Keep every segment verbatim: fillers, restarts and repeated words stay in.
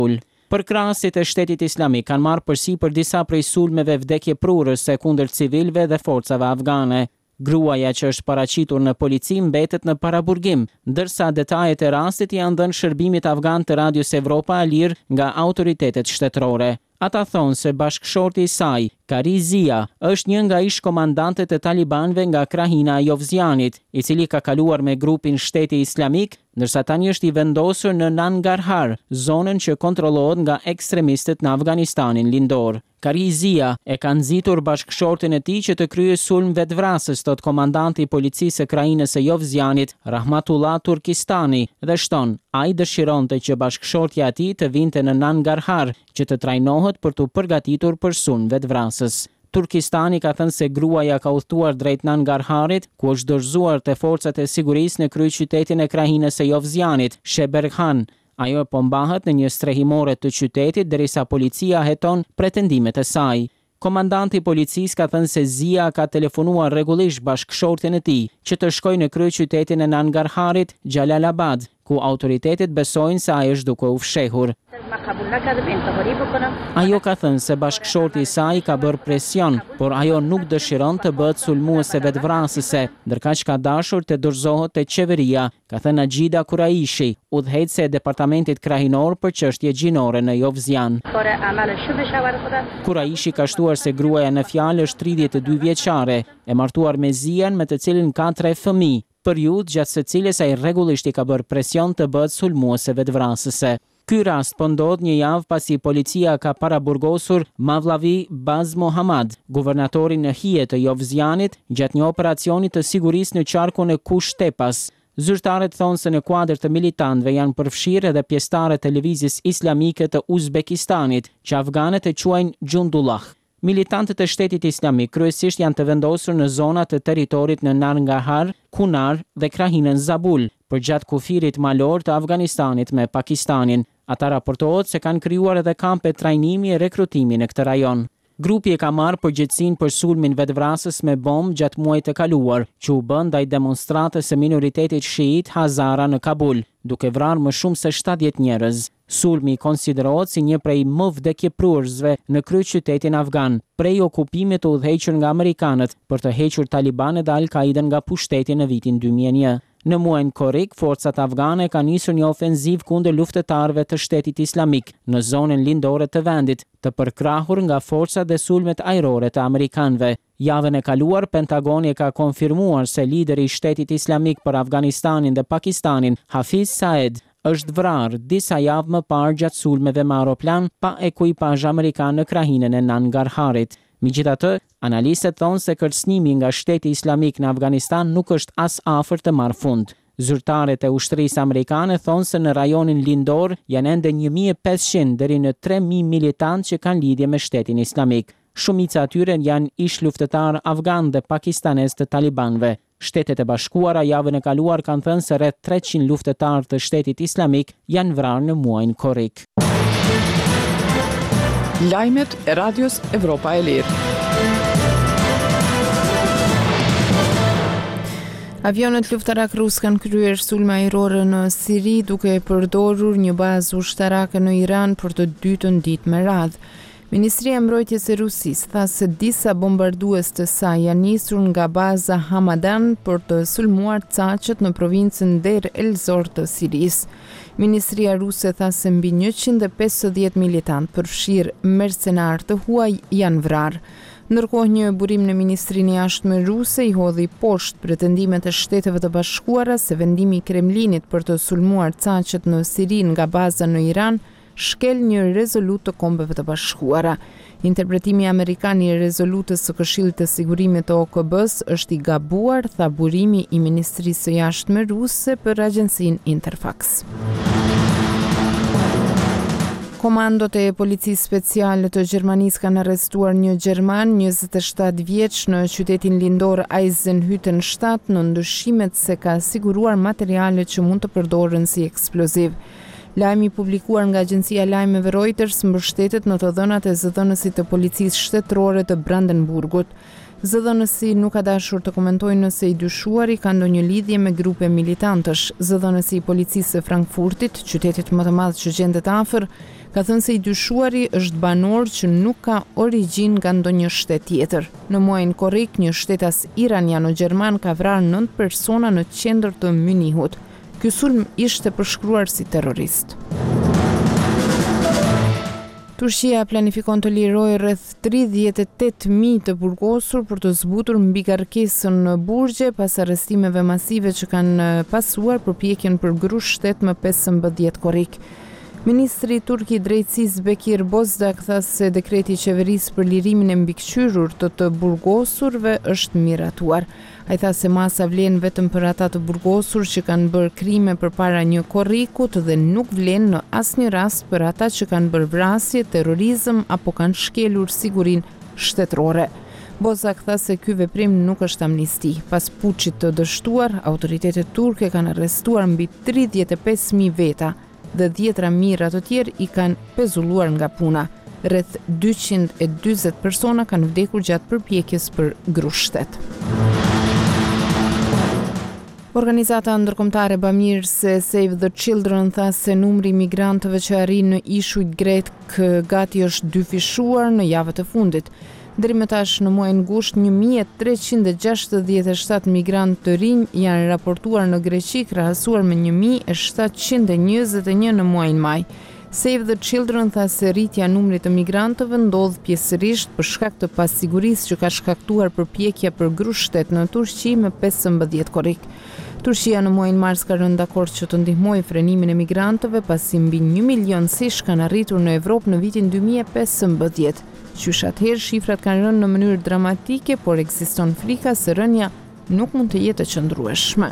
Për krahasit e Shtetit Islamik kanë marrë përsipër disa prej sulmeve vdekje prurës se kundër civilëve dhe forcave afgane. Gruaja që është paraqitur në polici mbetet në paraburgim, ndërsa detajet e rastit janë dhënë shërbimit afgan të Radios Evropa Alir nga autoritetet shtetërore. Ata thonë se bashkëshorti i saj, Kari Zia, është një nga ish komandantët e talibanëve nga krahina e Jovzianit, i cili ka kaluar me grupin Shteti Islamik, ndërsa tani është i vendosur në Nangarhar, zonën që kontrollohet nga ekstremistët në Afganistanin lindor. Kari Zia e ka nxitur bashkëshortin e tij që të kryej sulm vetvrasës, thot komandanti i policisë së krahinës së Jovzianit, Rahmatullah Turkistani, dhe shton, ai dëshironte që bashkëshortja e tij të vinte në Nangarhar, që të trajnohet për të përgatitur për sulm vetvrasës. Turkistani ka thënë se gruaja ka udhëtuar drejt Nangarharit, ku është dorëzuar te forcat e sigurisë në kryeqytetin e krahinës së Jovzianit, Sheberghan. Ajo po mbahet në një strehimore të qytetit derisa policia heton pretendimet e saj. Komandanti i policisë ka thënë se Zia ka telefonuar rregullisht bashkëshortin e tij që të shkojë në kryeqytetin e Nangarharit, Jalalabad, ku autoritetet besojnë se ai është duke u fshehur. Ajo ka thënë se bashkëshorti i saj ka bërë presion, por ajo nuk dëshiron të bëhet sulmuese vetvrasëse, ndërkaq ka dashur të dorëzohet te qeveria, ka thënë Ajida Kuraishi, udhëheqëse e departamentit krahinor për çështje gjinore në Jovzian. Kuraishi ka shtuar se gruaja në fjalë është tridhjetë e dy vjeçare, e martuar me Zian me të cilin ka tre fëmijë, periudhë gjatë së cilës ai rregullisht i ka bërë presion të bëhet sulmuese vetvrasëse. Ky rast po ndodh një javë pasi policia ka paraburgosur Mavlavi Baz Mohammad, guvernatorin në hije të Jovzianit, gjatë një operacioni të sigurisë në qarkun e Kush Tepas. Zyrtarët thonë se në kuadër të militantëve janë përfshirë edhe pjesëtarët e lëvizjes islamike të Uzbekistanit, që afganët e quajnë Gjundullah. Militantët e Shtetit Islamik kryesisht janë të vendosur në zona të territorit në Nangarhar, Kunar dhe krahinën Zabul, përgjatë kufirit malor të Afganistanit me Pakistanin. Ata raportohet se kanë krijuar edhe kampe trajnimi e rekrutimi në këtë rajon. Grupi e ka marrë përgjegjësinë për sulmin vetvrasës me bombë gjatë muajit të kaluar, që u bën ndaj demonstrantëve së minoritetit shiit Hazara në Kabul, duke vrarë më shumë se shtatëdhjetë njerëz. Sulmi konsiderohet si një prej më vdekjeprurësve në kryeqytetin afgan, prej okupimit të udhëhequr nga amerikanët për të hequr Talibanin dhe Al-Qaiden nga pushteti në vitin dy mijë e një. Në muajin korrik, forcat afgane kanë nisur një ofenzivë kundër luftëtarëve të Shtetit Islamik në zonën lindore të vendit, të përkrahur nga forcat dhe sulmet ajrore të amerikanëve. Javën e kaluar, Pentagoni ka konfirmuar se lideri i Shtetit Islamik për Afganistanin dhe Pakistanin, Hafiz Saeed, është vrarë disa javë më parë gjatë sulmeve me aeroplan pa ekuipazh amerikan në krahinën e Nangarharit. Megjithatë, analistët thonë se kërcënimi nga Shteti Islamik në Afganistan nuk është as afër të marrë fund. Zyrtarët e ushtrisë amerikane thonë se në rajonin lindor janë ende një mijë e pesëqind deri në tre mijë militantë që kanë lidhje me Shtetin Islamik. Shumica atyre janë ish luftëtarë afgan dhe pakistanez të talibanëve. Shtetet e Bashkuara javën e kaluar kanë thënë se rreth treqind luftëtarë të Shtetit Islamik janë vrarë në muajin korrik. Lajmet e Radios Evropa e Lirë. Avionet luftarak rus kanë kryer sulme ajrore në Siri duke përdorur një bazë ushtarake në Iran për të dytën ditë me radhë. Ministria e Mbrojtjes e Rusisë tha se disa bombardues të saj janë nisur nga baza Hamadan për të sulmuar caqet në provincën Der el-Zor të Sirisë. Ministria ruse tha se mbi njëqind e pesëdhjetë militantë përfshirë mercenar të huaj janë vrarë. Ndërkohë një burim në Ministrinë e Jashtme ruse i hodhi poshtë pretendimet e Shteteve të Bashkuara se vendimi i Kremlinit për të sulmuar caqet në Siri nga baza në Iran shkel një rezolut të Kombeve të Bashkuara. Interpretimi amerikan i rezolutës së Këshillit të Sigurimit të O K B-s është i gabuar, tha burimi i Ministrisë së Jashtme ruse për agjencinë Interfax. Komandot e policisë speciale të Gjermanisë kanë arrestuar një gjerman njëzet e shtatë vjeç në qytetin lindor Eisenhüttenstadt në ndyshimet se ka siguruar materiale që mund të përdoren si eksploziv. Lajmi publikuar nga agjencia lajmeve Reuters mbështetet në të dhënat e zëdhënësit të policisë shtetërore të Brandenburgut. Zëdhënësi nuk ka dashur të komentojë nëse i dyshuari ka ndonjë lidhje me grupe militantësh. Zëdhënësi i policisë së Frankfurtit, qytetit më të madh që gjendet afër, ka thënë se i dyshuari është banor që nuk ka origjinë nga ndonjë shtet tjetër. Në muajin korrik, një shtetas iraniano-gjerman ka vrarë nëntë persona në qendër të Mynihut. Ky sulm ishte përshkruar si terrorist. Turqia planifikon të lirojë rreth tridhjetë e tetë mijë të burgosur për të zbutur mbi garkesën në burgje pas arrestimeve masive që kanë pasuar përpjekjen për grush shtet më pesëmbëdhjetë korrik. Ministri turk i drejtësisë Bekir Bozdaq tha se dekreti i qeverisë për lirimin e mbikëqyrur të të burgosurve është miratuar. Ai tha se masa vlen vetëm për ata të burgosur që kanë bërë krime përpara një korrikut dhe nuk vlen në asnjë rast për ata që kanë bërë vrasje, terrorizëm apo kanë shkelur sigurinë shtetërore. Bozdaq tha se ky veprim nuk është amnisti. Pas puçit të dështuar, autoritetet turke kanë arrestuar mbi tridhjetë e pesë mijë veta dhe dhjetra mijëra të tjerë i kanë pezulluar nga puna. Rreth dyqind e dyzet persona kanë vdekur gjatë përpjekjes për grushtet. Organizata ndërkombëtare bamirëse Save the Children tha se numri i migrantëve që arrin në ishujt grek gati është dyfishuar në javët e fundit. Deri më tash në muajin gusht një mijë e treqind e gjashtëdhjetë e shtatë migrantë të rinj janë raportuar në Greqi krahasuar me një mijë e shtatëqind e njëzet e një në muajin maj. Save the Children tha se rritja e numrit të migrantëve ndodh pjesërisht për shkak të pasigurisë që ka shkaktuar përpjekja për grushtet në Turqi me pesëmbëdhjetë korrik. Turqia në muajin mars ka rënë dakord që të ndihmojë frenimin e migrantëve pasi mbi një milion siç kanë arritur në Evropë në vitin dy mijë e pesëmbëdhjetë. Qysh atëherë shifrat kanë rënë në mënyrë dramatike, por ekziston frika se rënja nuk mund të jetë e qëndrueshme.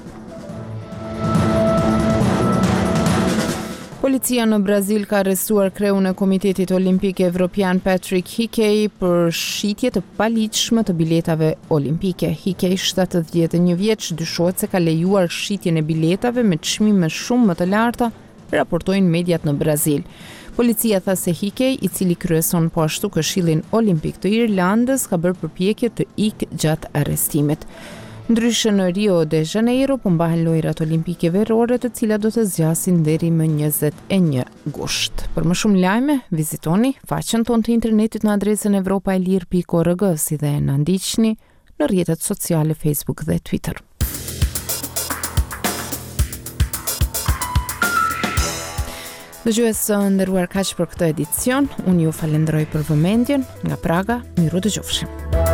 Policia në Brazil ka arrestuar kreun e Komitetit Olimpik Evropian Patrick Hickey për shitje të paligjshme të biletave olimpike. Hickey, shtatëdhjetë e një vjeç, dyshohet se ka lejuar shitjen e biletave me çmime shumë më të larta, raportojnë mediat në Brazil. Policia tha se Hickey, i cili kryeson po ashtu Këshillin Olimpik të Irlandës, ka bërë përpjekje të ikë gjatë arrestimit. Ndryshe në Rio de Janeiro po mbahen lojrat olimpike verore, të cilat do të zgjasin deri më njëzet e një gusht. Për më shumë lajme, vizitoni faqen tonë të internetit në adresën evropa e lirë pikë org, si dhe na ndiqni në rrjetet sociale Facebook dhe Twitter. Dëgjues të nderuar, kaq për këtë edicion. Unë ju falenderoj për vëmendjen. Nga Praga, miru dëgjofshim.